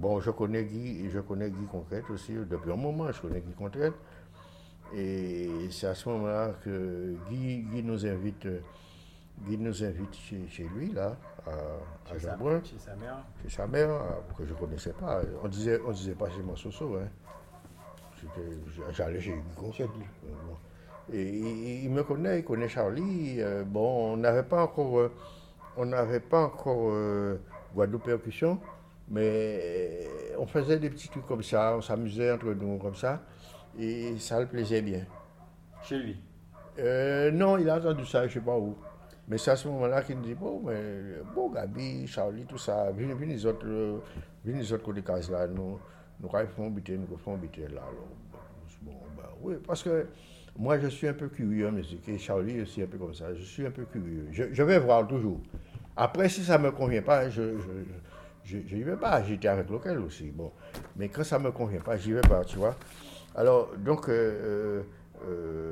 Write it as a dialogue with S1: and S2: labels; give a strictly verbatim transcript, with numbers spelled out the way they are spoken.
S1: bon, je connais Guy, je connais Guy Conquête aussi, depuis un moment, je connais Guy Conquête. Et c'est à ce moment-là que Guy, Guy nous invite, Guy nous invite chez, chez lui, là, à, à
S2: Chez sa,
S1: Jean-Brun,
S2: chez sa mère.
S1: chez sa mère, que je ne connaissais pas. On disait, on disait pas chez mon Soso, hein. C'était- J'allais chez Guy Conquête. Euh, bon. Et il, il me connaît, il connaît Charlie. Euh, bon, on n'avait pas encore, euh, on n'avait pas encore euh, Guadeloupe Percussion, mais on faisait des petits trucs comme ça, on s'amusait entre nous comme ça, et ça le plaisait bien.
S2: Chez lui.
S1: Euh, non, il a entendu ça, je ne sais pas où. Mais c'est à ce moment-là qu'il me dit, bon, mais, bon, Gabi, Charlie, tout ça, venez, venez les autres, euh, venez les autres côté case là, nous, nous, quand ils font habiter, nous faisons habiter là. Alors, bon, ben, oui, parce que moi, je suis un peu curieux en musique, et Charlie aussi un peu comme ça, je suis un peu curieux. Je, je vais voir toujours. Après, si ça ne me convient pas, je je, je, n'y vais pas. J'étais avec l'hôtel aussi, bon. Mais quand ça ne me convient pas, j'y vais pas, tu vois. Alors, donc, euh, euh,